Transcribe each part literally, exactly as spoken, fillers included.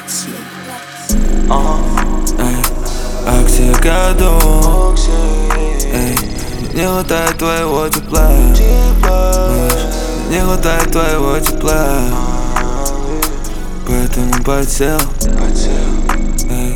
Эй, оксикодон. Эй, не хватает твоего тепла. Не хватает твоего тепла. Поэтому подсел. Эй,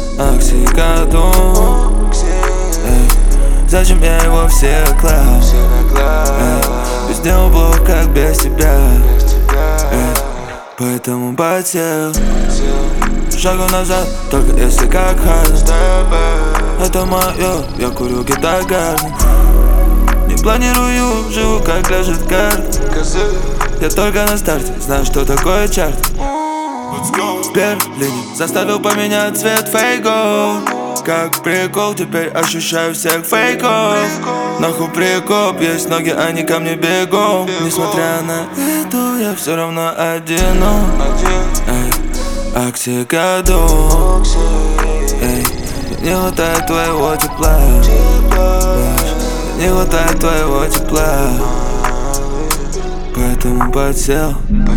оксикодон. Эй, зачем я его все клал? Эй, без него плохо, как без тебя. Эй, поэтому подсел. Шагу назад, только если как Харден. Это мое, я курю гитар-гарден. Не планирую, живу как лежит карта. Я только на старте, знаю, что такое чарт. В Берлине заставил поменять цвет фейков. Как прикол, теперь ощущаю всех фейков. Нахуй прикоп, есть ноги, они ко мне бегом. Несмотря на это, я все равно одинок. Эй, оксикодон. Эй, не хватает твоего тепла. Не хватает твоего тепла. Поэтому подсел.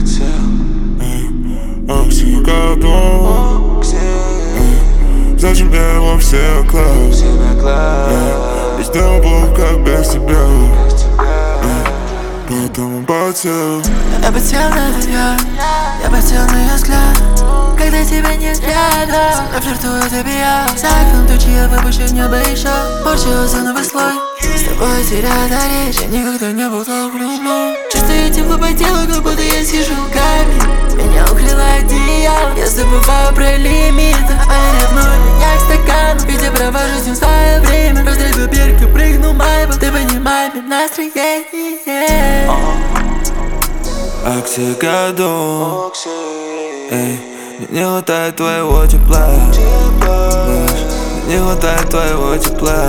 Оксикодон. Зачем я его все клал? Без него плохо, как без тебя. Поэтому подсел. Я подсел на ее, я подсел на ее взгляд. Когда тебя нет рядом, я флиртую, ты бья. За окном тучи, я выпущу в небо еще. Порчился новый слой. С тобой теряю речь, я никогда не был так влюблен. Чувствую тепло по телу, как будто я сижу в камере. Меня укрывает одеяло, я забываю про лимиты. А ревную меня к стакану, ведь я провожу с ним свое время. Разрезаю берег и прыгну майбл, ты понимаешь мне настроение. Оксикодон. Эй, не хватает твоего тепла. Не хватает твоего тепла.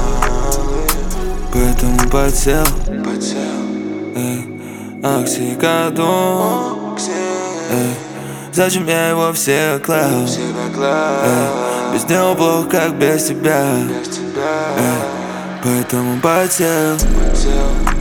Поэтому подсел. Эй, оксикодон. Эй, зачем я его все клал? Эй, без него плохо, как без тебя. Эй, поэтому подсел.